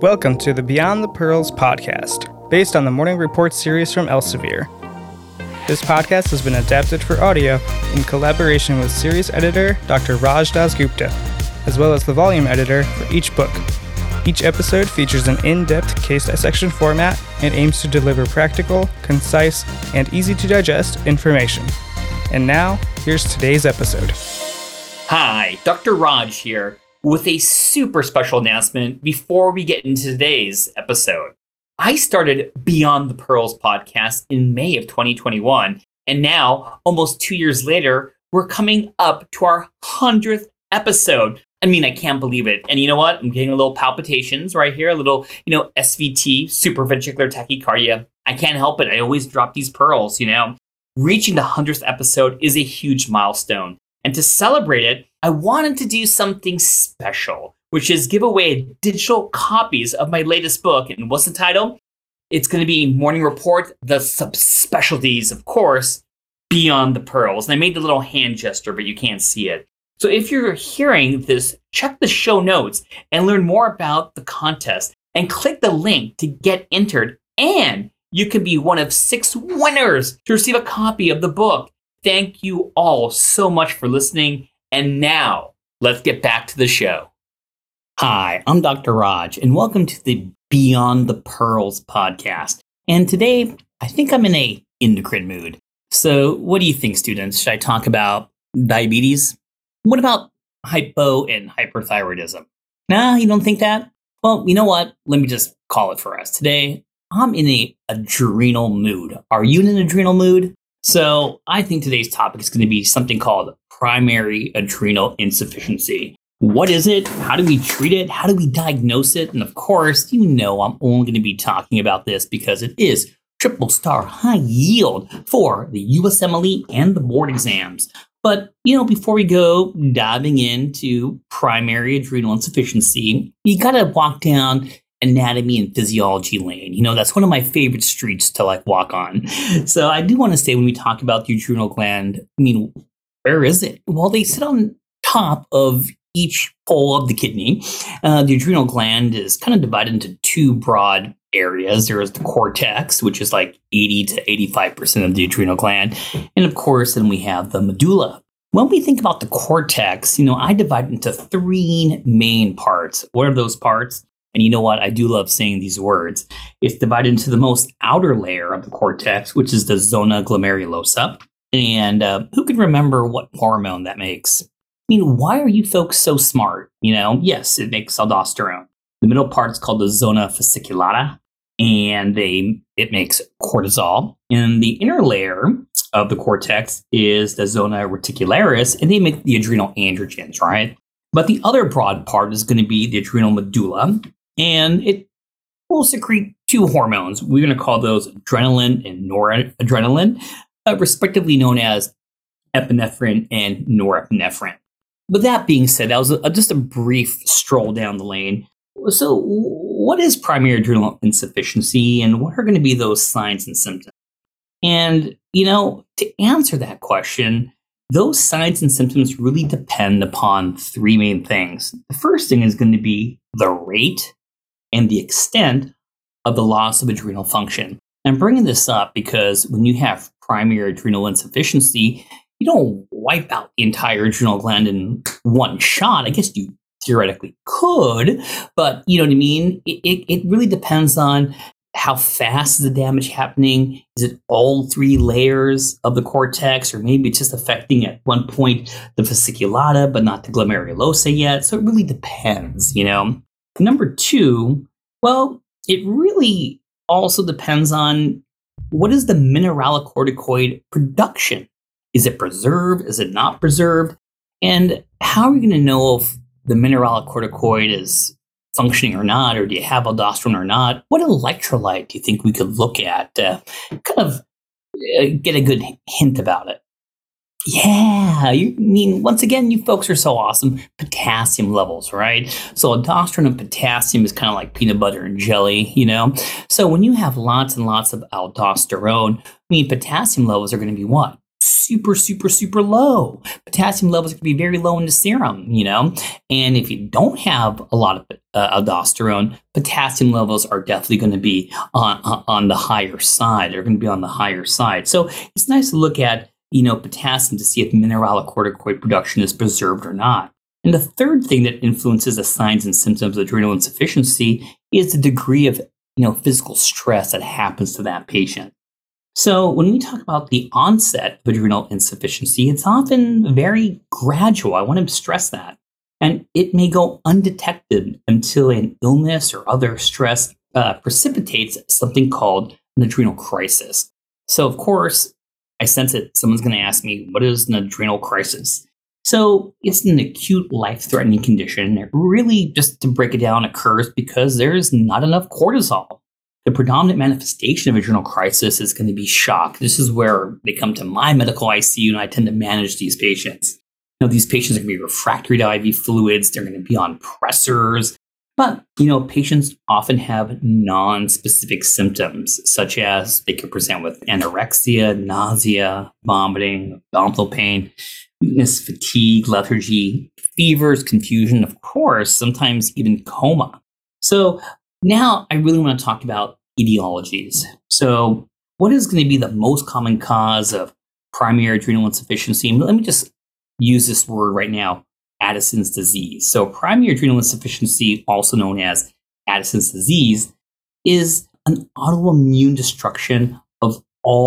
Welcome to the Beyond the Pearls podcast, based on the Morning Report series from Elsevier. This podcast has been adapted for audio in collaboration with series editor Dr. Raj Dasgupta, as well as the volume editor for each book. Each episode features an in-depth case dissection format and aims to deliver practical, concise, and easy-to-digest information. And now, here's today's episode. Hi, Dr. Raj here, with a super special announcement before we get into today's episode. I started Beyond the Pearls podcast in May of 2021, and now, almost 2 years later, we're coming up to our 100th episode. I mean, I can't believe it. And you know what? I'm getting a little palpitations right here, a little, SVT, supraventricular tachycardia. I can't help it. I always drop these pearls, Reaching the 100th episode is a huge milestone. And to celebrate it, I wanted to do something special, which is give away digital copies of my latest book. And what's the title? It's going to be Morning Report, the subspecialties, of course, Beyond the Pearls. And I made the little hand gesture, but you can't see it. So if you're hearing this, check the show notes and learn more about the contest and click the link to get entered. And you can be one of 6 winners to receive a copy of the book. Thank you all so much for listening. And now, let's get back to the show. Hi, I'm Dr. Raj, and welcome to the Beyond the Pearls podcast. And today, I think I'm in a endocrine mood. So what do you think, students? Should I talk about diabetes? What about hypo and hyperthyroidism? Nah, you don't think that? Well, you know what? Let me just call it for us. Today, I'm in an adrenal mood. Are you in an adrenal mood? So I think today's topic is going to be something called primary adrenal insufficiency. What is it? How do we treat it? How do we diagnose it? And of course, I'm only going to be talking about this because it is triple star high yield for the USMLE and the board exams. But, before we go diving into primary adrenal insufficiency, you got to walk down anatomy and physiology lane. That's one of my favorite streets to walk on. So I do want to say when we talk about the adrenal gland, where is it? Well, they sit on top of each pole of the kidney. The adrenal gland is kind of divided into 2 broad areas. There is the cortex, which is 80 to 85% of the adrenal gland. And of course, then we have the medulla. When we think about the cortex, I divide it into 3 main parts. What are those parts? And you know what? I do love saying these words. It's divided into the most outer layer of the cortex, which is the zona glomerulosa. And who can remember what hormone that makes? Why are you folks so smart? Yes, it makes aldosterone. The middle part is called the zona fasciculata, and it makes cortisol. And the inner layer of the cortex is the zona reticularis, and they make the adrenal androgens, right? But the other broad part is going to be the adrenal medulla, and it will secrete 2 hormones. We're going to call those adrenaline and noradrenaline, respectively known as epinephrine and norepinephrine. But that being said, that was just a brief stroll down the lane. So what is primary adrenal insufficiency, and what are going to be those signs and symptoms? And, to answer that question, those signs and symptoms really depend upon 3 main things. The first thing is going to be the rate and the extent of the loss of adrenal function. I'm bringing this up because when you have primary adrenal insufficiency, you don't wipe out the entire adrenal gland in one shot. I guess you theoretically could, but you know what I mean? It really depends on how fast is the damage happening. Is it all 3 layers of the cortex, or maybe it's just affecting at one point the fasciculata, but not the glomerulosa yet? So it really depends, Number 2, well, it really also depends on what is the mineralocorticoid production. Is it preserved? Is it not preserved? And how are you going to know if the mineralocorticoid is functioning or not, or do you have aldosterone or not? What electrolyte do you think we could look at to kind of get a good hint about it? Yeah, once again, you folks are so awesome. Potassium levels, right? So aldosterone and potassium is kind of like peanut butter and jelly, So when you have lots and lots of aldosterone, potassium levels are going to be what? super, super, super low. Potassium levels can be very low in the serum, And if you don't have a lot of aldosterone, potassium levels are definitely going to be on the higher side. They're going to be on the higher side. So it's nice to look at, potassium to see if mineralocorticoid production is preserved or not. And the third thing that influences the signs and symptoms of adrenal insufficiency is the degree of, physical stress that happens to that patient. So when we talk about the onset of adrenal insufficiency, it's often very gradual. I want to stress that. And it may go undetected until an illness or other stress precipitates something called an adrenal crisis. So, of course, I sense that someone's going to ask me, what is an adrenal crisis? So it's an acute life-threatening condition. It really, just to break it down, occurs because there's not enough cortisol. The predominant manifestation of adrenal crisis is going to be shock. This is where they come to my medical ICU, and I tend to manage these patients. These patients are going to be refractory to IV fluids. They're going to be on pressors. But, patients often have non-specific symptoms, such as they could present with anorexia, nausea, vomiting, abdominal pain, weakness, fatigue, lethargy, fevers, confusion, of course, sometimes even coma. So now I really want to talk about etiologies. So what is going to be the most common cause of primary adrenal insufficiency? And let me just use this word right now, Addison's disease. So primary adrenal insufficiency, also known as Addison's disease, is an autoimmune destruction of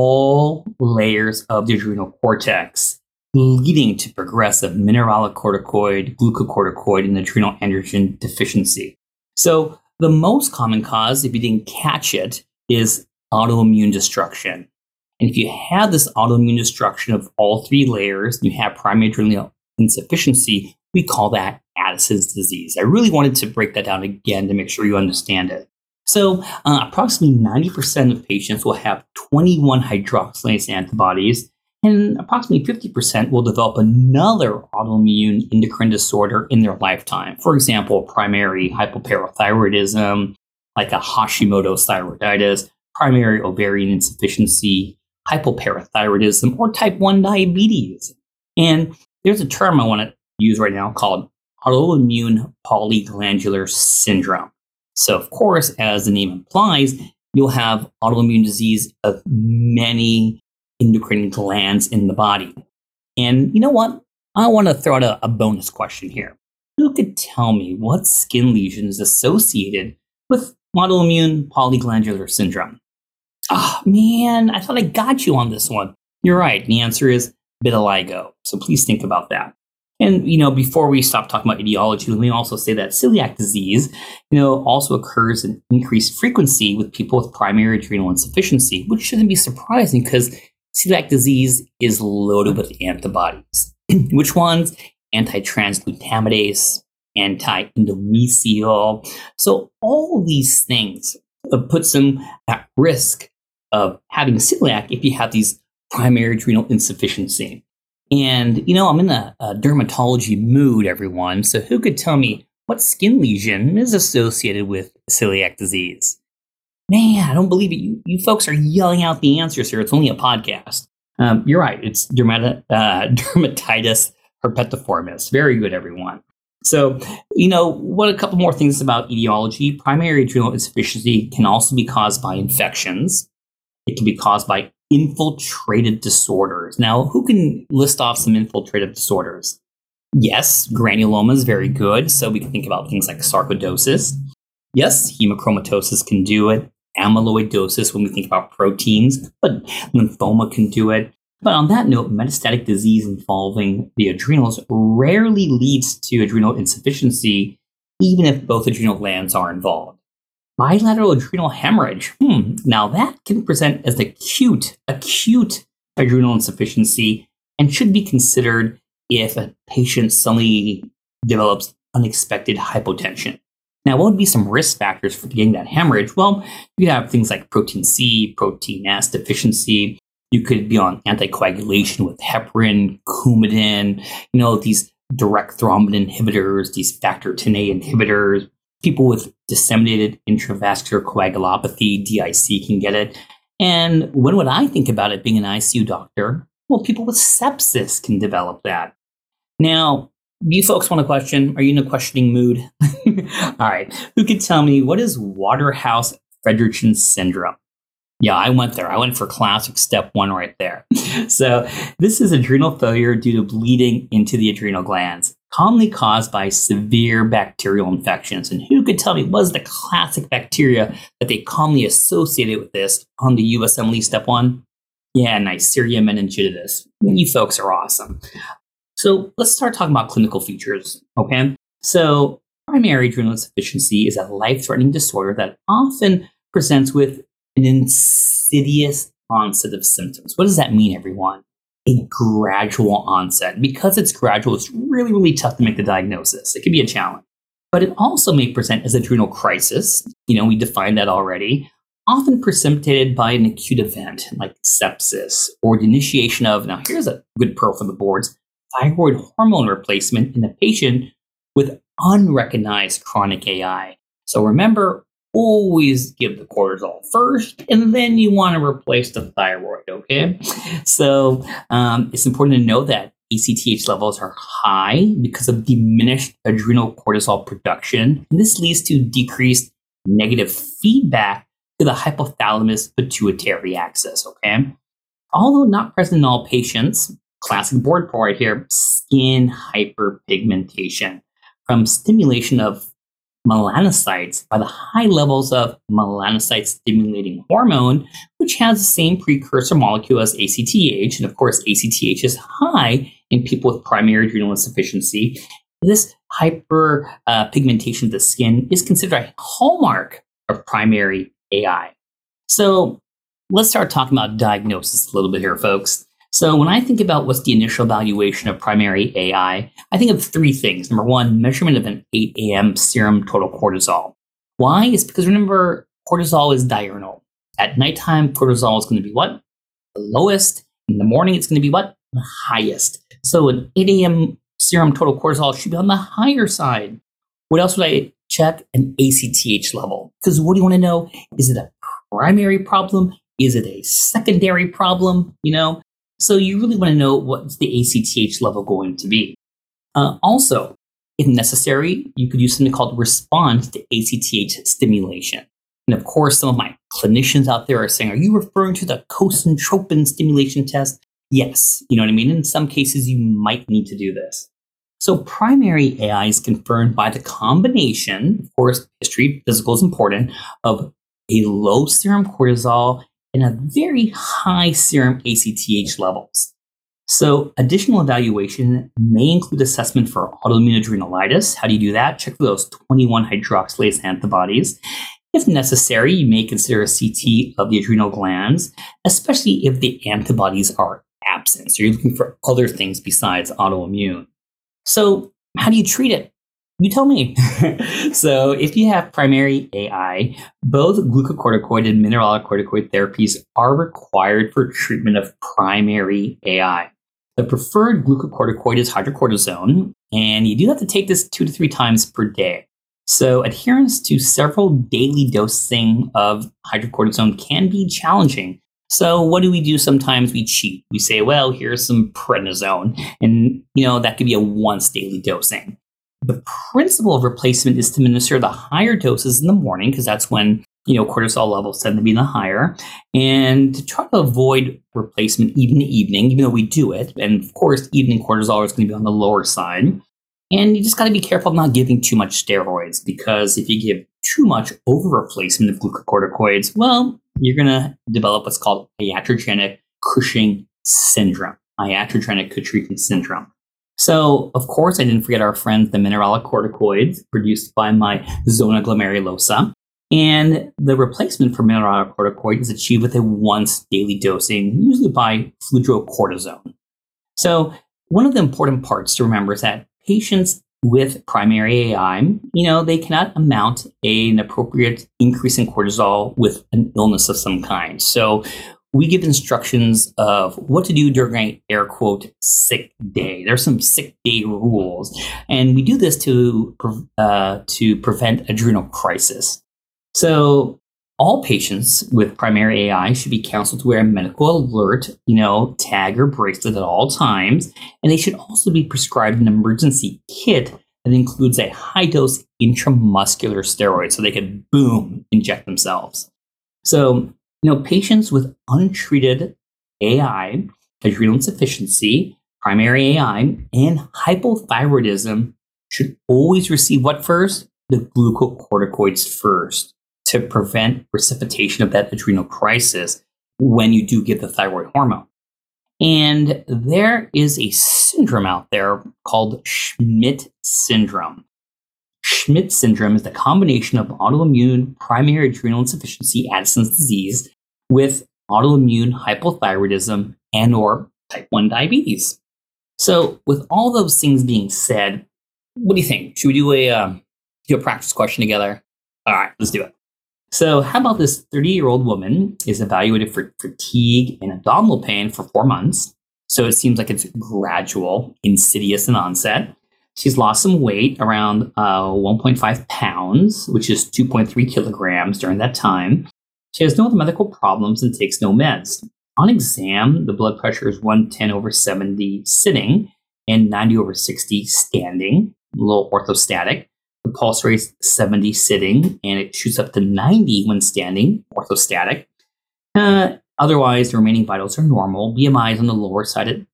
all layers of the adrenal cortex, leading to progressive mineralocorticoid, glucocorticoid, and adrenal androgen deficiency. So the most common cause, if you didn't catch it, is autoimmune destruction. And if you have this autoimmune destruction of all three layers, you have primary adrenal insufficiency, we call that Addison's disease. I really wanted to break that down again to make sure you understand it. So approximately 90% of patients will have 21 hydroxylase antibodies, and approximately 50% will develop another autoimmune endocrine disorder in their lifetime. For example, primary hypoparathyroidism, like a Hashimoto's thyroiditis, primary ovarian insufficiency, hypoparathyroidism, or type 1 diabetes. And there's a term I want to use right now called autoimmune polyglandular syndrome. So, of course, as the name implies, you'll have autoimmune disease of many endocrine glands in the body. And you know what? I want to throw out a bonus question here. Who could tell me what skin lesion is associated with autoimmune polyglandular syndrome? Oh, man, I thought I got you on this one. You're right. The answer is vitiligo. So please think about that. And, before we stop talking about etiology, let me also say that celiac disease, also occurs in increased frequency with people with primary adrenal insufficiency, which shouldn't be surprising because celiac disease is loaded with antibodies. Which ones? Anti-transglutaminase, anti-endomethiol. So all these things puts them at risk of having celiac if you have these primary adrenal insufficiency. And, I'm in a dermatology mood, everyone. So who could tell me what skin lesion is associated with celiac disease? Man, I don't believe it. You folks are yelling out the answers here. It's only a podcast. You're right. It's dermatitis herpetiformis. Very good, everyone. So, what a couple more things about etiology. Primary adrenal insufficiency can also be caused by infections. It can be caused by infiltrative disorders. Now, who can list off some infiltrative disorders? Yes, granuloma is very good. So we can think about things like sarcoidosis. Yes, hemochromatosis can do it. Amyloidosis when we think about proteins, but lymphoma can do it. But on that note, metastatic disease involving the adrenals rarely leads to adrenal insufficiency, even if both adrenal glands are involved. Bilateral adrenal hemorrhage. Now that can present as acute adrenal insufficiency and should be considered if a patient suddenly develops unexpected hypotension. Now, what would be some risk factors for getting that hemorrhage? Well, you could have things like protein C, protein S deficiency. You could be on anticoagulation with heparin, Coumadin, these direct thrombin inhibitors, these factor Xa inhibitors. People with disseminated intravascular coagulopathy, DIC, can get it. And when would I think about it being an ICU doctor? Well, people with sepsis can develop that. Now, you folks want a question? Are you in a questioning mood? All right. Who could tell me what is Waterhouse-Friderichsen syndrome? Yeah, I went there. I went for classic step 1 right there. So this is adrenal failure due to bleeding into the adrenal glands, commonly caused by severe bacterial infections. And who could tell me what is the classic bacteria that they commonly associated with this on the USMLE step 1? Yeah, Neisseria meningitidis. You folks are awesome. So let's start talking about clinical features, okay? So primary adrenal insufficiency is a life-threatening disorder that often presents with an insidious onset of symptoms. What does that mean, everyone? A gradual onset. Because it's gradual, it's really, really tough to make the diagnosis. It can be a challenge. But it also may present as adrenal crisis. We defined that already. Often precipitated by an acute event like sepsis or the initiation of, now here's a good pearl for the boards, thyroid hormone replacement in a patient with unrecognized chronic AI. So remember, always give the cortisol first, and then you want to replace the thyroid, okay? So it's important to know that ACTH levels are high because of diminished adrenal cortisol production, and this leads to decreased negative feedback to the hypothalamus pituitary axis, okay? Although not present in all patients, classic board pearl right here, skin hyperpigmentation from stimulation of melanocytes by the high levels of melanocyte-stimulating hormone, which has the same precursor molecule as ACTH. And of course, ACTH is high in people with primary adrenal insufficiency. This hyperpigmentation of the skin is considered a hallmark of primary AI. So let's start talking about diagnosis a little bit here, folks. So when I think about what's the initial evaluation of primary AI, I think of 3 things. Number 1, measurement of an 8 a.m. serum total cortisol. Why? It's because remember, cortisol is diurnal. At nighttime, cortisol is going to be what? The lowest. In the morning, it's going to be what? The highest. So an 8 a.m. serum total cortisol should be on the higher side. What else would I check? An ACTH level. Because what do you want to know? Is it a primary problem? Is it a secondary problem? So you really want to know what's the ACTH level going to be. Also, if necessary, you could use something called response to ACTH stimulation. And of course, some of my clinicians out there are saying, are you referring to the Kosentropin stimulation test? Yes, you know what I mean? In some cases, you might need to do this. So primary AI is confirmed by the combination, of course, history, physical is important, of a low serum cortisol and a very high serum ACTH levels. So additional evaluation may include assessment for autoimmune adrenalitis. How do you do that? Check for those 21-hydroxylase antibodies. If necessary, you may consider a CT of the adrenal glands, especially if the antibodies are absent. So you're looking for other things besides autoimmune. So how do you treat it? You tell me. So if you have primary AI, both glucocorticoid and mineralocorticoid therapies are required for treatment of primary AI. The preferred glucocorticoid is hydrocortisone, and you do have to take this 2 to 3 times per day. So adherence to several daily dosing of hydrocortisone can be challenging. So what do we do? Sometimes we cheat. We say, well, here's some prednisone, and that could be a once daily dosing. The principle of replacement is to administer the higher doses in the morning because that's when cortisol levels tend to be the higher, and to try to avoid replacement even in the evening, even though we do it. And of course, evening cortisol is going to be on the lower side. And you just got to be careful of not giving too much steroids, because if you give too much over replacement of glucocorticoids, well, you're going to develop what's called iatrogenic Cushing syndrome. Iatrogenic Cushing syndrome. So, of course, I didn't forget our friends, the mineralocorticoids produced by my zona glomerulosa. And the replacement for mineralocorticoid is achieved with a once daily dosing, usually by fludrocortisone. So, one of the important parts to remember is that patients with primary AI, they cannot amount an appropriate increase in cortisol with an illness of some kind. So, we give instructions of what to do during an air quote sick day. There's some sick day rules, and we do this to prevent adrenal crisis. So All patients with primary AI should be counseled to wear a medical alert, tag or bracelet at all times. And they should also be prescribed an emergency kit that includes a high-dose intramuscular steroid so they can, boom, inject themselves. So, patients with untreated AI, adrenal insufficiency, primary AI, and hypothyroidism should always receive what first? The glucocorticoids first to prevent precipitation of that adrenal crisis when you do give the thyroid hormone. And there is a syndrome out there called Schmidt syndrome. Schmidt syndrome is the combination of autoimmune primary adrenal insufficiency, Addison's disease, with autoimmune hypothyroidism and or type 1 diabetes. So with all those things being said, what do you think? Should we do a practice question together? All right, let's do it. So how about this 30-year-old woman is evaluated for fatigue and abdominal pain for 4 months. So it seems like it's gradual, insidious in onset. She's lost some weight, around 1.5 pounds, which is 2.3 kilograms during that time. She has no other medical problems and takes no meds. On exam, the blood pressure is 110/70 sitting and 90/60 standing, a little orthostatic. The pulse rate is 70 sitting, and it shoots up to 90 when standing, orthostatic. Otherwise, the remaining vitals are normal. BMI is on the lower side at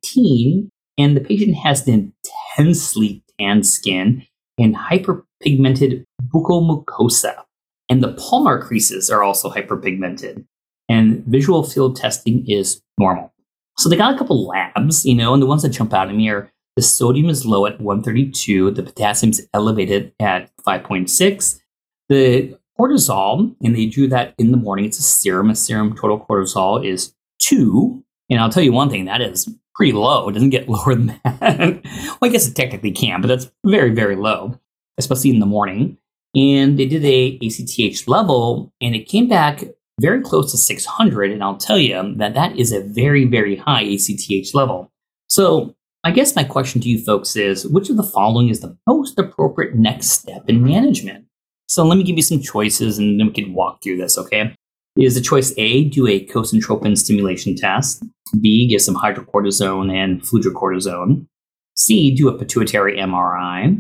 19, and the patient has an intensely tanned skin and hyperpigmented buccal mucosa. And the palmar creases are also hyperpigmented. And visual field testing is normal. So they got a couple labs, and the ones that jump out at me are the sodium is low at 132, the potassium is elevated at 5.6. The cortisol, and they drew that in the morning, it's a serum total cortisol is 2. And I'll tell you one thing, that is pretty low. It doesn't get lower than that. Well, I guess it technically can, but that's very, very low, especially in the morning. And they did a ACTH level, and it came back very close to 600. And I'll tell you that is a very, very high ACTH level. So I guess my question to you folks is, which of the following is the most appropriate next step in management? So let me give you some choices and then we can walk through this, okay? Is the choice A, do a cosentropin stimulation test. B, give some hydrocortisone and fludrocortisone. C, do a pituitary MRI.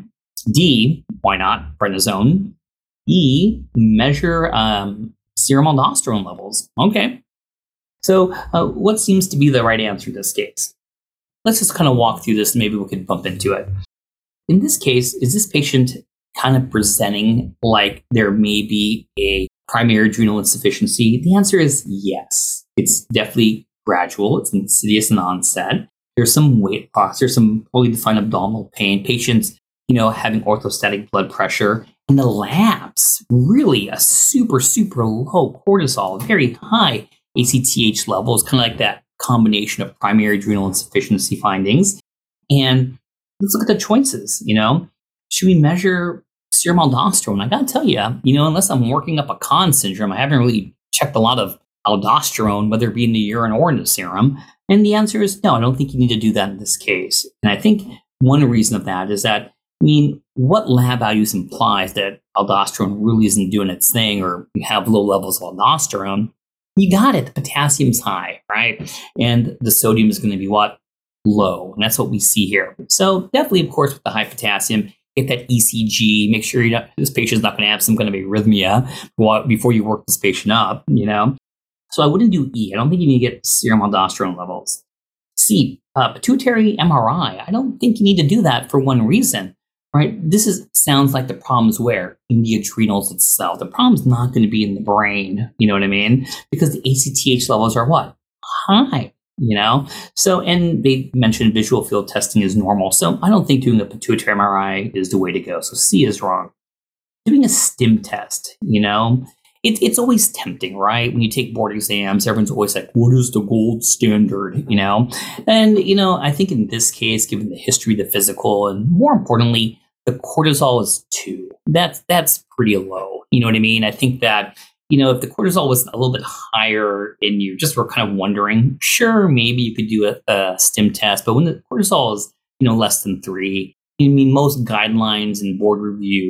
D, why not, prednisone. E, measure serum aldosterone levels. Okay. So what seems to be the right answer in this case? Let's just kind of walk through this and maybe we could bump into it. In this case, is this patient kind of presenting like there may be a primary adrenal insufficiency? The answer is yes. It's definitely gradual. It's insidious in onset. There's some weight loss. There's some poorly defined abdominal pain. Patients, having orthostatic blood pressure. And the labs, really a super, super low cortisol, very high ACTH levels, kind of like that combination of primary adrenal insufficiency findings. And let's look at the choices, Should we measure serum aldosterone? I gotta tell you, unless I'm working up a Conn syndrome, I haven't really checked a lot of aldosterone, whether it be in the urine or in the serum. And the answer is no, I don't think you need to do that in this case. And I think one reason of that is that, what lab values implies that aldosterone really isn't doing its thing or you have low levels of aldosterone? You got it. The potassium's high, right? And the sodium is going to be what? Low. And that's what we see here. So definitely, of course, with the high potassium, get that ECG. Make sure this patient's not going to have some kind of arrhythmia before you work this patient up, So I wouldn't do E. I don't think you need to get serum aldosterone levels. C, pituitary MRI. I don't think you need to do that for one reason, right? Sounds like the problem's where? In the adrenals itself. The problem's not going to be in the brain, you know what I mean? Because the ACTH levels are what? High, So, and they mentioned visual field testing is normal. So I don't think doing a pituitary MRI is the way to go. So C is wrong. Doing a STIM test, it's always tempting, right? When you take board exams, everyone's always like, what is the gold standard, And, I think in this case, given the history, the physical, and more importantly, the cortisol is 2. That's pretty low. You know what I mean? I think that, if the cortisol was a little bit higher and you just were kind of wondering, sure, maybe you could do a STIM test. But when the cortisol is, less than 3, most guidelines and board review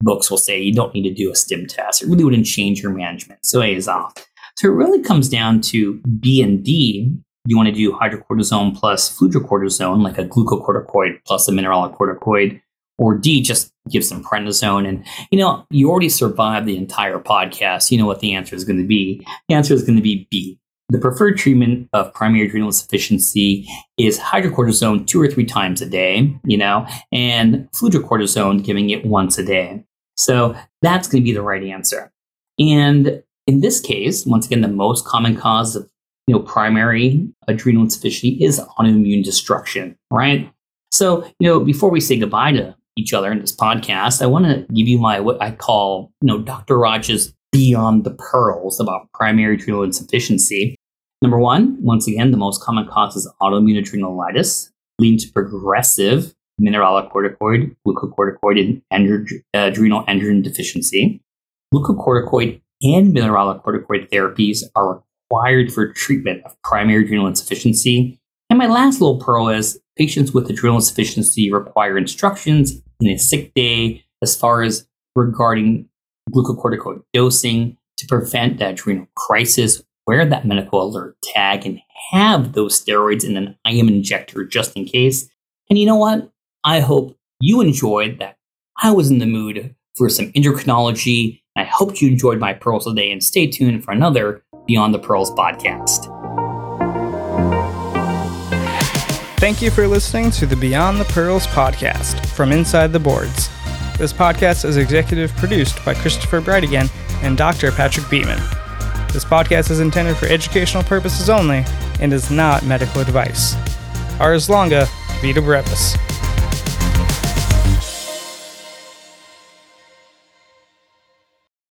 books will say you don't need to do a stim test. It really wouldn't change your management. So A is off. So it really comes down to B and D. You want to do hydrocortisone plus fludrocortisone, like a glucocorticoid plus a mineralocorticoid, or D, just give some prednisone. And, you already survived the entire podcast. You know what the answer is going to be. The answer is going to be B. The preferred treatment of primary adrenal insufficiency is hydrocortisone 2 or 3 times a day, and fludrocortisone, giving it once a day. So that's going to be the right answer. And in this case, once again, the most common cause of primary adrenal insufficiency is autoimmune destruction, right? So, before we say goodbye to each other in this podcast, I want to give you what I call, Dr. Raj's Beyond the Pearls about primary adrenal insufficiency. Number 1, once again, the most common cause is autoimmune adrenalitis, leading to progressive mineralocorticoid, glucocorticoid, and adrenal androgen deficiency. Glucocorticoid and mineralocorticoid therapies are required for treatment of primary adrenal insufficiency. And my last little pearl is patients with adrenal insufficiency require instructions in a sick day as far as regarding glucocorticoid dosing to prevent that adrenal crisis. Wear that medical alert tag and have those steroids in an IM injector just in case. And you know what? I hope you enjoyed that. I was in the mood for some endocrinology. I hope you enjoyed my pearls today, and stay tuned for another Beyond the Pearls podcast. Thank you for listening to the Beyond the Pearls podcast from Inside the Boards. This podcast is executive produced by Christopher Brightigan and Dr. Patrick Beeman. This podcast is intended for educational purposes only and is not medical advice. Ars longa, vita brevis.